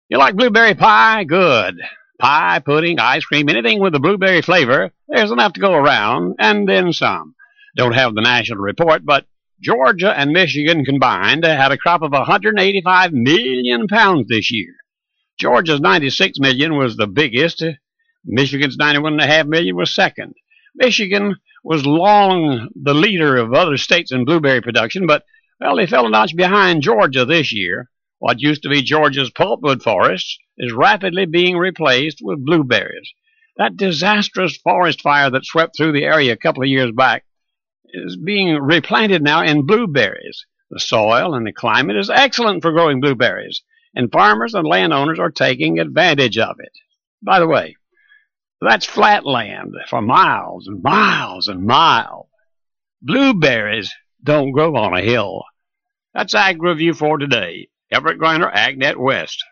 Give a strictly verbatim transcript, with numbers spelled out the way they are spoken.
You like blueberry pie? Good. Pie, pudding, ice cream, anything with a blueberry flavor, there's enough to go around, and then some. Don't have the national report, but Georgia and Michigan combined had a crop of one hundred eighty-five million pounds this year. Georgia's ninety-six million was the biggest. Michigan's ninety-one point five million was second. Michigan was long the leader of other states in blueberry production, but, well, they fell a notch behind Georgia this year. What used to be Georgia's pulpwood forests is rapidly being replaced with blueberries. That disastrous forest fire that swept through the area a couple of years back is being replanted now in blueberries. The soil and the climate is excellent for growing blueberries, and farmers and landowners are taking advantage of it. By the way, that's flat land for miles and miles and miles. Blueberries don't grow on a hill. That's Ag Review for today. Everett Griner, AgNet West.